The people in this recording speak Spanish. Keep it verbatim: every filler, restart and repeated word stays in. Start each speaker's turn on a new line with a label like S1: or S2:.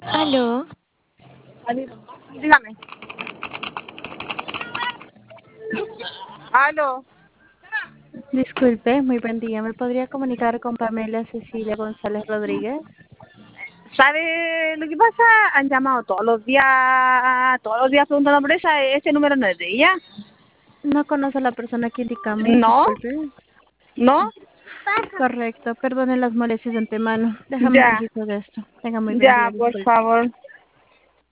S1: Aló,
S2: Dígame. Aló.
S1: disculpe, muy buen día. ¿Me podría comunicar con Pamela Cecilia González Rodríguez?
S2: ¿Sabe lo que pasa? Han llamado todos los días, todos los días preguntando por esa, ese número no es de ella.
S1: No conoce a la persona que indicamos,
S2: No,
S1: disculpe.
S2: no,
S1: Correcto, perdone las molestias de antemano. Déjame
S2: ya,
S1: registro de esto. Tenga muy buen día,
S2: ya, por
S1: disculpe.
S2: favor.